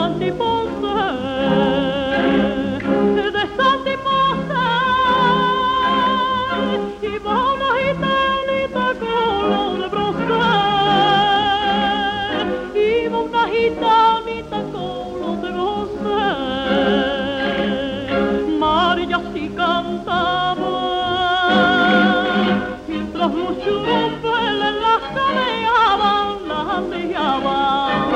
Santi Ponce, de Santi Ponce, iba una gitanita color de bronce, iba una gitanita color de bronce, María sí cantaba, mientras los churumbeles las jaleaban, las jaleaban.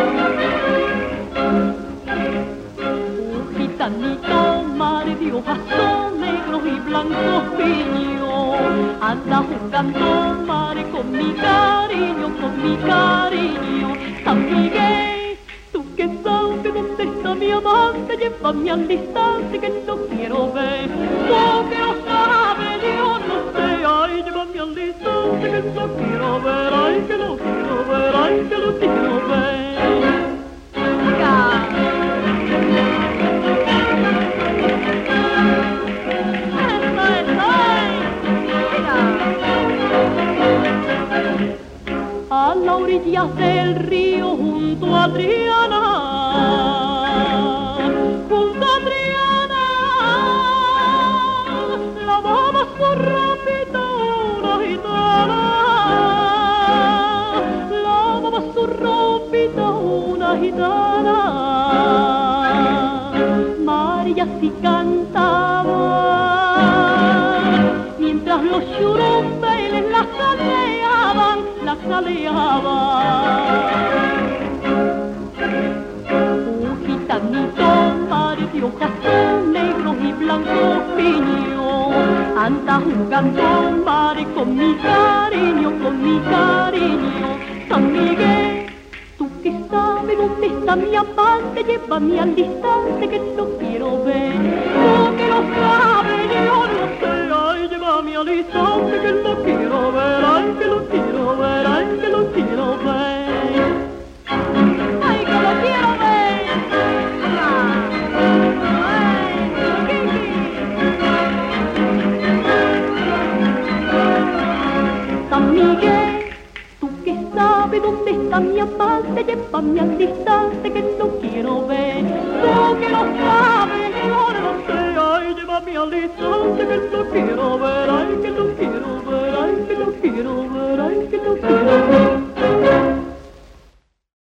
Gitanito, madre de ojos negros y blancos piños, anda jugando, madre, con mi cariño, San Miguel. Tú que sabes dónde está mi amante, llévame al instante que no quiero ver. Tú que no sabes, yo no sé, ay, llévame al instante que no quiero ver, ay, que no quiero ver, ay, que no quiero ver. A la orilla del río junto a Adriana, lavaba su ropita una gitana, lavaba su ropita una gitana. María sí cantaba, mientras los churumbeles la jaleaban, la jaleaban. Un gitanito, madre de ojos negros y blancos piños, anda jugando, madre, con mi cariño, San Miguel. Tú que sabes dónde está mi amante, llévame al instante que no quiero ver. Tú que lo sabes, yo no sé, ay, llévame al instante que no quiero ver, ay, que lo quiero ver, ay, que lo quiero ver. Ay, que lo quiero ver. San Miguel, tú que sabes dónde está mi amante, llévame al instante que no quiero ver. Tú que lo sabes, yo no sé, ay, llévame al instante que no quiero ver, ay, que no quiero ver, ay, que no quiero ver, ay, que no quiero ver.